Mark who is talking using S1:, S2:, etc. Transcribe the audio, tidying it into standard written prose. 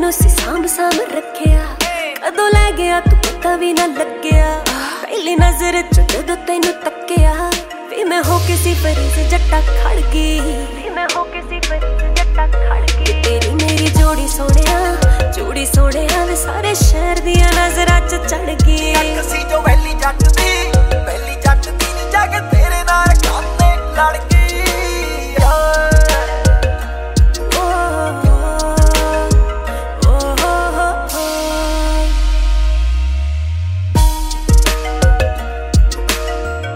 S1: ਤੈਨੂੰ ਸੀ ਸਾਂਭ ਸਾਂਭ ਰੱਖਿਆ, ਕਦੋਂ ਲੈ ਗਿਆ ਤੂੰ ਪਤਾ ਵੀ ਨਾ ਲੱਗਿਆ। ਪਹਿਲੀ ਨਜ਼ਰ ਚ ਜਦੋਂ ਤੈਨੂੰ ਤੱਕਿਆ ਵੀ ਮੈਂ ਹੋ ਕੇ ਸੀ ਫਰੀਜ਼ ਜੱਟਾ ਖੜ ਗਈ, ਵੀ ਮੈਂ ਹੋ ਕੇ ਸੀ ਫਰੀਜ਼ ਜੱਟਾ ਖੜ ਗਈ। ਤੇਰੀ ਮੇਰੀ ਜੋੜੀ ਸੋਹਣਿਆ, ਜੋੜੀ ਸੋਹਣਿਆ ਵੇ ਸਾਰੇ ਸ਼ਹਿਰ ਦੀਆਂ ਨਜ਼ਰਾਂ ਚ ਚੜ ਗਈ।